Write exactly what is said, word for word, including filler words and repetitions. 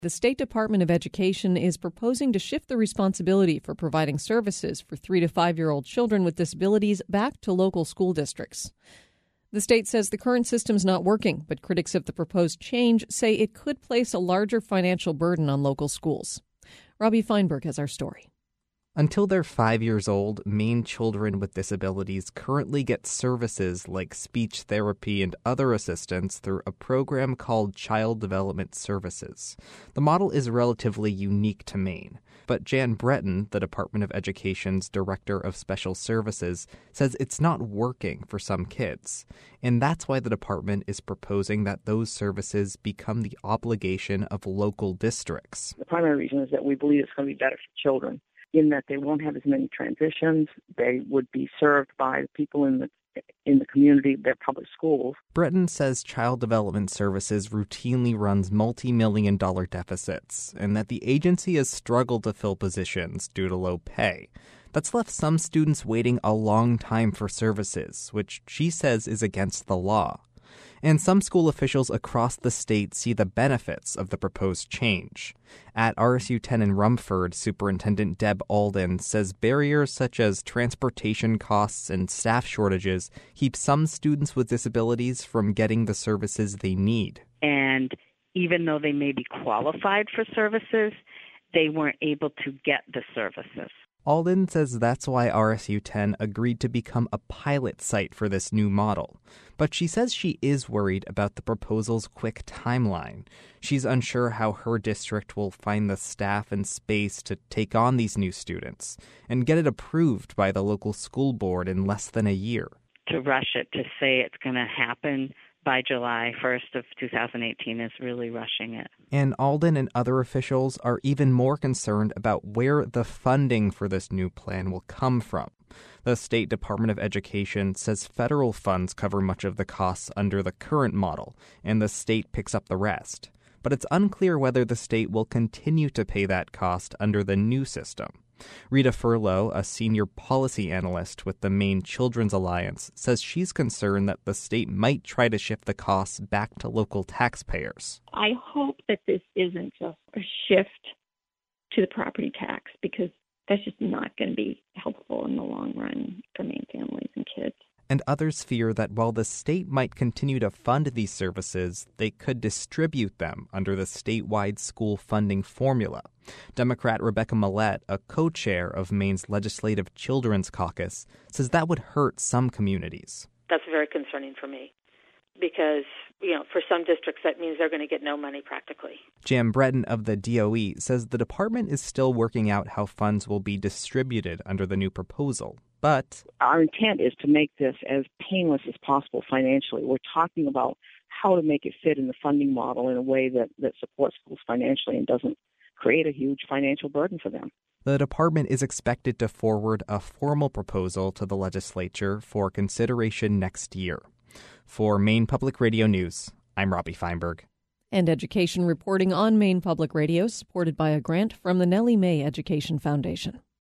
The State Department of Education is proposing to shift the responsibility for providing services for three to five-year-old children with disabilities back to local school districts. The state says the current system's not working, but critics of the proposed change say it could place a larger financial burden on local schools. Robbie Feinberg has our story. Until they're five years old, Maine children with disabilities currently get services like speech therapy and other assistance through a program called Child Development Services. The model is relatively unique to Maine, but Jan Breton, the Department of Education's Director of Special Services, says it's not working for some kids. And that's why the department is proposing that those services become the obligation of local districts. The primary reason is that we believe it's going to be better for children, in that they won't have as many transitions. They would be served by people in the in the community, their public schools. Breton says Child Development Services routinely runs multi-million dollar deficits, and that the agency has struggled to fill positions due to low pay. That's left some students waiting a long time for services, which she says is against the law. And some school officials across the state see the benefits of the proposed change. At R S U ten in Rumford, Superintendent Deb Alden says barriers such as transportation costs and staff shortages keep some students with disabilities from getting the services they need. And even though they may be qualified for services, they weren't able to get the services. Alden says that's why R S U ten agreed to become a pilot site for this new model. But she says she is worried about the proposal's quick timeline. She's unsure how her district will find the staff and space to take on these new students and get it approved by the local school board in less than a year. To rush it, to say it's going to happen by July first of two thousand eighteen is really rushing it. And Alden and other officials are even more concerned about where the funding for this new plan will come from. The State Department of Education says federal funds cover much of the costs under the current model, and the state picks up the rest. But it's unclear whether the state will continue to pay that cost under the new system. Rita Furlow, a senior policy analyst with the Maine Children's Alliance, says she's concerned that the state might try to shift the costs back to local taxpayers. I hope that this isn't just a shift to the property tax, because that's just not going to be helpful in the long run for Maine families and kids. And others fear that while the state might continue to fund these services, they could distribute them under the statewide school funding formula. Democrat Rebecca Millett, a co-chair of Maine's Legislative Children's Caucus, says that would hurt some communities. That's very concerning for me because, you know, for some districts that means they're going to get no money practically. Jan Breton of the D O E says the department is still working out how funds will be distributed under the new proposal. But our intent is to make this as painless as possible financially. We're talking about how to make it fit in the funding model in a way that, that supports schools financially and doesn't create a huge financial burden for them. The department is expected to forward a formal proposal to the legislature for consideration next year. For Maine Public Radio News, I'm Robbie Feinberg. And education reporting on Maine Public Radio, supported by a grant from the Nellie Mae Education Foundation.